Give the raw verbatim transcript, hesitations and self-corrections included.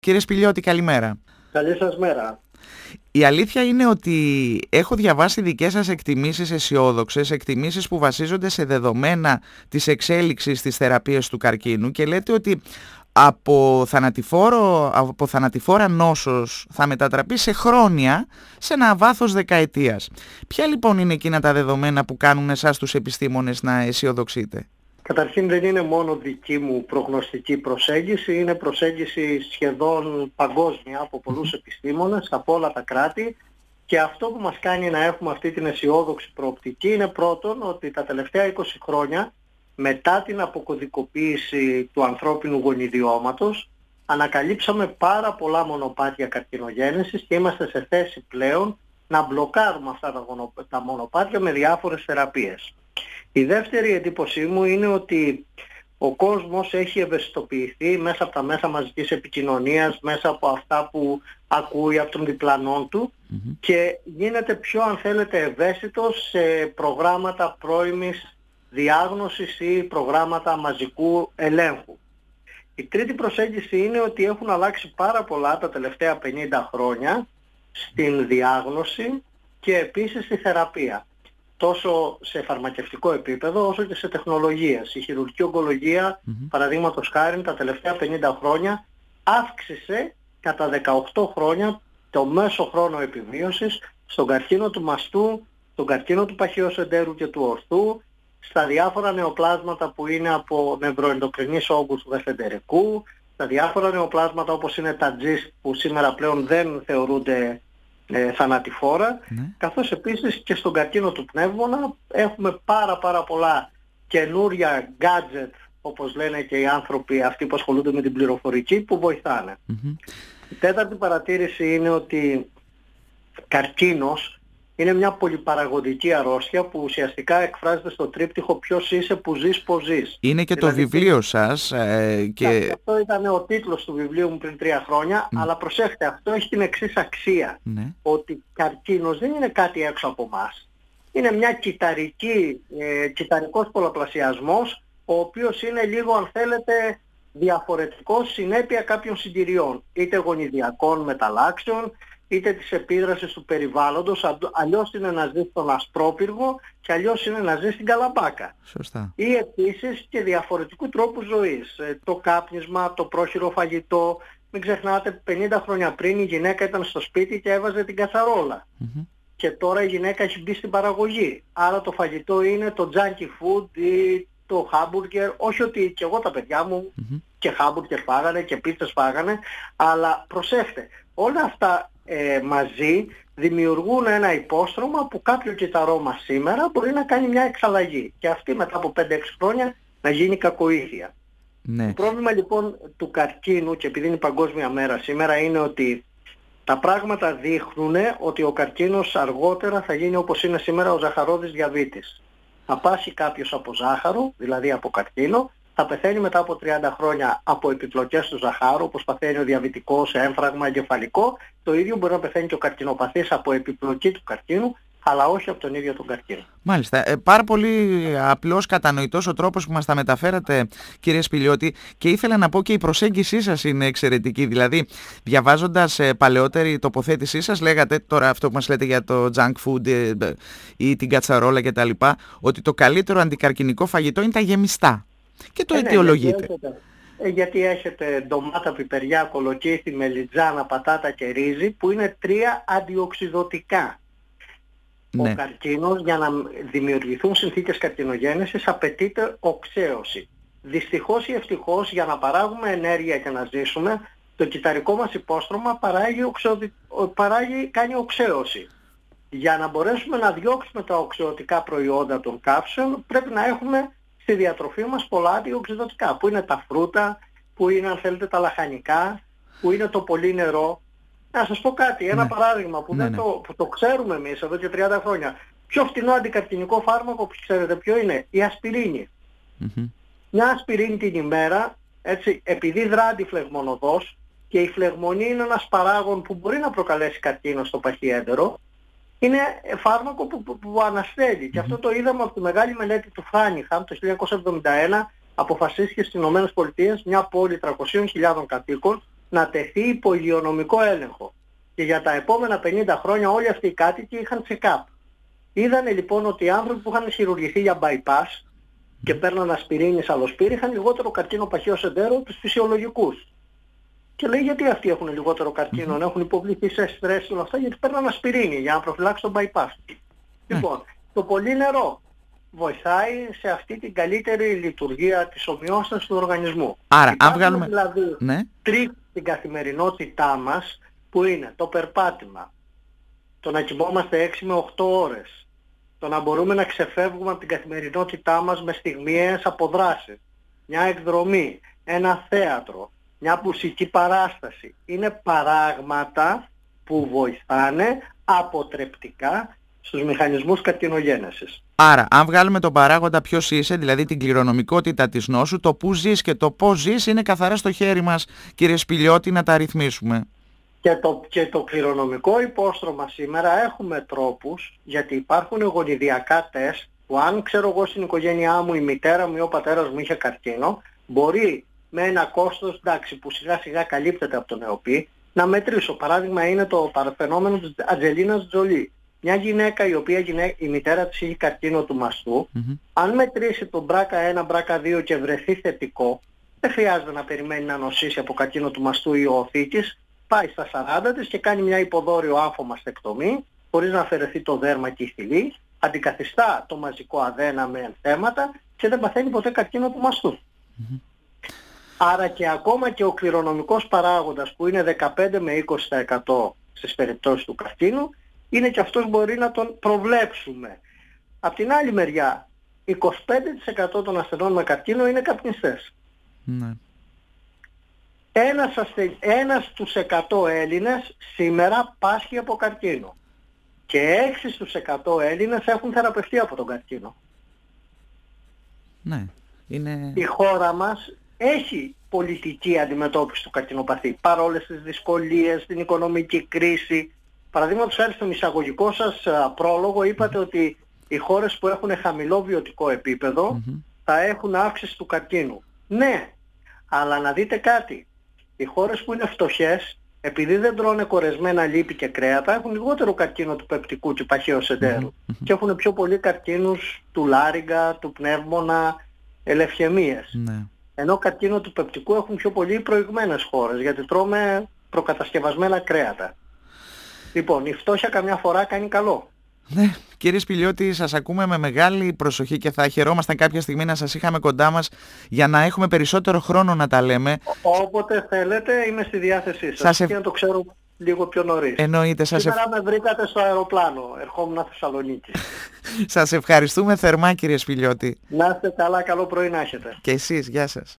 Κύριε Σπηλιώτη, καλημέρα. Καλή σας μέρα. Η αλήθεια είναι ότι έχω διαβάσει δικές σας εκτιμήσεις αισιόδοξες, εκτιμήσεις που βασίζονται σε δεδομένα της εξέλιξης της θεραπείας του καρκίνου και λέτε ότι από, θανατηφόρο, από θανατηφόρα νόσος θα μετατραπεί σε χρόνια, σε ένα βάθος δεκαετίας. Ποια λοιπόν είναι εκείνα τα δεδομένα που κάνουν εσάς τους επιστήμονες να αισιοδοξείτε? Καταρχήν δεν είναι μόνο δική μου προγνωστική προσέγγιση, είναι προσέγγιση σχεδόν παγκόσμια από πολλούς επιστήμονες, από όλα τα κράτη, και αυτό που μας κάνει να έχουμε αυτή την αισιόδοξη προοπτική είναι πρώτον ότι τα τελευταία είκοσι χρόνια μετά την αποκωδικοποίηση του ανθρώπινου γονιδιώματος ανακαλύψαμε πάρα πολλά μονοπάτια καρκινογένεσης και είμαστε σε θέση πλέον να μπλοκάρουμε αυτά τα μονοπάτια με διάφορες θεραπείες. Η δεύτερη εντύπωσή μου είναι ότι ο κόσμος έχει ευαισθητοποιηθεί μέσα από τα μέσα μαζικής επικοινωνίας, μέσα από αυτά που ακούει από τον διπλανόν του mm-hmm. και γίνεται πιο, αν θέλετε, ευαίσθητος σε προγράμματα πρώιμης διάγνωσης ή προγράμματα μαζικού ελέγχου. Η τρίτη προσέγγιση είναι ότι έχουν αλλάξει πάρα πολλά τα τελευταία πενήντα χρόνια στην διάγνωση και επίσης στη θεραπεία. Τόσο σε φαρμακευτικό επίπεδο όσο και σε τεχνολογίες. Η χειρουργική ογκολογία, mm-hmm. παραδείγματος χάριν, τα τελευταία πενήντα χρόνια αύξησε κατά δεκαοκτώ χρόνια το μέσο χρόνο επιβίωσης στον καρκίνο του μαστού, στον καρκίνο του παχαίου εντέρου και του ορθού, στα διάφορα νεοπλάσματα που είναι από νευροενδοκρινείς όγκους του δεφεντερικού, στα διάφορα νεοπλάσματα όπως είναι τα τζι που σήμερα πλέον δεν θεωρούνται ε, θανατηφόρα, ναι. καθώς επίσης και στον καρκίνο του πνεύμονα έχουμε πάρα πάρα πολλά καινούρια gadget, όπως λένε και οι άνθρωποι αυτοί που ασχολούνται με την πληροφορική, που βοηθάνε. Mm-hmm. Η τέταρτη παρατήρηση είναι ότι καρκίνος είναι μια πολυπαραγωγική αρρώστια που ουσιαστικά εκφράζεται στο τρίπτυχο ποιος είσαι, που ζεις, πώς ζεις. Είναι και δηλαδή, το βιβλίο σας. Ε, και... Ναι, αυτό ήταν ο τίτλος του βιβλίου μου πριν τρία χρόνια, mm. αλλά προσέχτε, αυτό έχει την εξής αξία, mm. ότι καρκίνος δεν είναι κάτι έξω από εμάς. Είναι μια κυταρική, ε, κυταρικός πολλαπλασιασμός, ο οποίος είναι λίγο, αν θέλετε, διαφορετικός συνέπεια κάποιων συντηριών, είτε γονιδιακών μεταλλάξεων, είτε της επίδρασης του περιβάλλοντος, αλλιώς είναι να ζει στον ασπρόπυργο και αλλιώς είναι να ζει στην καλαμπάκα. Σωστά. Ή επίσης και διαφορετικού τρόπου ζωής. Το κάπνισμα, το πρόχειρο φαγητό. Μην ξεχνάτε, πενήντα χρόνια πριν η γυναίκα ήταν στο σπίτι και έβαζε την κατσαρόλα. Mm-hmm. Και τώρα η γυναίκα έχει μπει στην παραγωγή. Άρα το φαγητό είναι το junkie food ή το hamburger. Όχι ότι και εγώ τα παιδιά μου mm-hmm. και hamburger φάγανε και πίτσες φάγανε, αλλά προσέχτε, όλα αυτά Ε, μαζί δημιουργούν ένα υπόστρωμα που κάποιο κυταρό μας σήμερα μπορεί να κάνει μια εξαλλαγή και αυτή μετά από πέντε έξι χρόνια να γίνει κακοήθεια. Ναι. Το πρόβλημα λοιπόν του καρκίνου, και επειδή είναι η Παγκόσμια Μέρα σήμερα, είναι ότι τα πράγματα δείχνουν ότι ο καρκίνος αργότερα θα γίνει όπως είναι σήμερα ο ζαχαρόδης διαβήτης. Θα πάσχει κάποιος από ζάχαρο, δηλαδή από καρκίνο, θα πεθαίνει μετά από τριάντα χρόνια από επιπλοκές του ζαχάρου, όπως παθαίνει ο διαβητικός, έμφραγμα, εγκεφαλικό. Το ίδιο μπορεί να πεθαίνει και ο καρκινοπαθής από επιπλοκή του καρκίνου, αλλά όχι από τον ίδιο τον καρκίνο. Μάλιστα. Ε, πάρα πολύ απλός, κατανοητός ο τρόπος που μας τα μεταφέρατε, κύριε Σπηλιώτη, και ήθελα να πω και η προσέγγισή σας είναι εξαιρετική. Δηλαδή, διαβάζοντας ε, παλαιότερη τοποθέτησή σας, λέγατε τώρα αυτό που μας λέτε για το junk food ε, ε, ή την κατσαρόλα κτλ., ότι το καλύτερο αντικαρκινικό φαγητό είναι τα γεμιστά. Και το ε, αιτιολογείτε. Ναι, γιατί, ε, γιατί έχετε ντομάτα, πιπεριά, κολοκύθι, μελιτζάνα, πατάτα και ρύζι, που είναι τρία αντιοξυδωτικά. Ναι. Ο καρκίνος, για να δημιουργηθούν συνθήκες καρκινογένεσης, απαιτείται οξέωση. Δυστυχώς ή ευτυχώς, για να παράγουμε ενέργεια και να ζήσουμε, το κυταρικό μας υπόστρωμα παράγει, οξεωδη... παράγει κάνει οξέωση. Για να μπορέσουμε να διώξουμε τα οξεωτικά προϊόντα των καύσεων, πρέπει να έχουμε στη διατροφή μας πολλά αντιοξυδωτικά, που είναι τα φρούτα, που είναι, αν θέλετε, τα λαχανικά, που είναι το πολύ νερό. Να σας πω κάτι, ένα ναι. παράδειγμα που, ναι, δεν ναι. Το, που το ξέρουμε εμείς εδώ και τριάντα χρόνια. Πιο φτηνό αντικαρκινικό φάρμακο που ξέρετε ποιο είναι? Η ασπιρίνη. Mm-hmm. Μια ασπιρίνη την ημέρα, έτσι, επειδή δρά αντιφλεγμονωδώς, και η φλεγμονή είναι ένας παράγων που μπορεί να προκαλέσει καρκίνο στο παχυέντερο, είναι φάρμακο που, που, που αναστέλει. Mm-hmm. Και αυτό το είδαμε από τη μεγάλη μελέτη του Φράνιχαμ το χίλια εννιακόσια εβδομήντα ένα. Αποφασίστηκε στις ΗΠΑ, μια πόλη τριακόσιες χιλιάδες κατοίκων, να τεθεί υπό υγειονομικό έλεγχο. Και για τα επόμενα πενήντα χρόνια όλοι αυτοί οι κάτοικοι είχαν check-up. Είδανε λοιπόν ότι οι άνθρωποι που είχαν χειρουργηθεί για bypass και παίρναν ασπιρίνη, σαλοσπύρι, είχαν λιγότερο καρκίνο παχαίου εντέρου από τους φυσιολογικούς. Και λέει γιατί αυτοί έχουν λιγότερο καρκίνο, mm-hmm. έχουν υποβληθεί σε στρες και όλα αυτά, γιατί παίρναν ασπιρίνη για να προφυλάξουν τον bypass. Mm. Λοιπόν, το πολύ νερό βοηθάει σε αυτή την καλύτερη λειτουργία της ομοιόστασης του οργανισμού. Άρα, Υπάρχουν αν βγάλουμε... δηλαδή ναι. τρεις στην καθημερινότητά μας, που είναι το περπάτημα, το να κοιμόμαστε έξι με οκτώ ώρες, το να μπορούμε να ξεφεύγουμε από την καθημερινότητά μας με στιγμιαίες αποδράσεις, μια εκδρομή, ένα θέατρο, μια μουσική παράσταση. Είναι παράγματα που βοηθάνε αποτρεπτικά στους μηχανισμούς καρκινογένεσης. Άρα, αν βγάλουμε τον παράγοντα ποιος είσαι, δηλαδή την κληρονομικότητα της νόσου, το που ζεις και το πώς ζεις είναι καθαρά στο χέρι μας, κύριε Σπηλιώτη, να τα ρυθμίσουμε. Και το, και το κληρονομικό υπόστρωμα σήμερα έχουμε τρόπους, γιατί υπάρχουν γονιδιακά τεστ που αν ξέρω εγώ στην οικογένειά μου η μητέρα μου ή ο πατέρας μου είχε καρκίνο, μπορεί με ένα κόστος, εντάξει, που σιγά σιγά καλύπτεται από τον ΕΟΠΗ, να μετρήσω. Παράδειγμα είναι το φαινόμενο της Αντζελίνας Τζολί. Μια γυναίκα η οποία η μητέρα της είχε καρκίνο του μαστού, mm-hmm. αν μετρήσει τον μπράκα ένα, μπράκα δύο και βρεθεί θετικό, δεν χρειάζεται να περιμένει να νοσήσει από καρκίνο του μαστού ή ο οθήτης, πάει στα σαράντα της και κάνει μια υποδόριο άμφωμαστεκτομή, χωρίς να αφαιρεθεί το δέρμα και η θηλή, αντικαθιστά το μαζικό αδένα με ενθέματα και δεν παθαίνει ποτέ καρκίνο του μαστού. Mm-hmm. Άρα και ακόμα και ο κληρονομικός παράγοντας που είναι δεκαπέντε με είκοσι τοις εκατό στις περιπτώσεις του καρκίνου, είναι και αυτός μπορεί να τον προβλέψουμε. Απ' την άλλη μεριά, είκοσι πέντε τοις εκατό των ασθενών με καρκίνο είναι καπνιστές. Ναι. Ένας, ασθε... ένας στους εκατό Έλληνες σήμερα πάσχει από καρκίνο. Και έξι στους εκατό Έλληνες έχουν θεραπευτεί από τον καρκίνο. Ναι. Είναι... Η χώρα μας έχει πολιτική αντιμετώπιση του καρκινοπαθή. Παρόλες τις δυσκολίες, την οικονομική κρίση. Παραδείγματος χάρη στον εισαγωγικό σας πρόλογο είπατε mm-hmm. ότι οι χώρες που έχουν χαμηλό βιωτικό επίπεδο mm-hmm. θα έχουν αύξηση του καρκίνου. Ναι, αλλά να δείτε κάτι. Οι χώρες που είναι φτωχές, επειδή δεν τρώνε κορεσμένα λίπη και κρέατα, έχουν λιγότερο καρκίνο του πεπτικού και παχαίου εντέρου. Mm-hmm. Και έχουν πιο πολύ καρκίνους του λάριγκα, του πνεύμονα, ελευσχαιμίες. Mm-hmm. Ενώ καρκίνο του πεπτικού έχουν πιο πολύ οι προηγμένες χώρες, γιατί τρώμε προκατασκευασμένα κρέατα. Λοιπόν, η φτώχεια καμιά φορά κάνει καλό. Ναι, κύριε Σπηλιώτη, σας ακούμε με μεγάλη προσοχή και θα χαιρόμασταν κάποια στιγμή να σας είχαμε κοντά μας για να έχουμε περισσότερο χρόνο να τα λέμε. Όποτε θέλετε είμαι στη διάθεσή σας, σας ευ... και να το ξέρω λίγο πιο νωρίς. Εννοείται. Σας Σήμερα ευ... με βρήκατε στο αεροπλάνο, ερχόμουν Θεσσαλονίκη. Σας ευχαριστούμε θερμά, κύριε Σπηλιώτη. Να είστε καλά, καλό πρωί να έχετε. Και εσείς, γεια σας.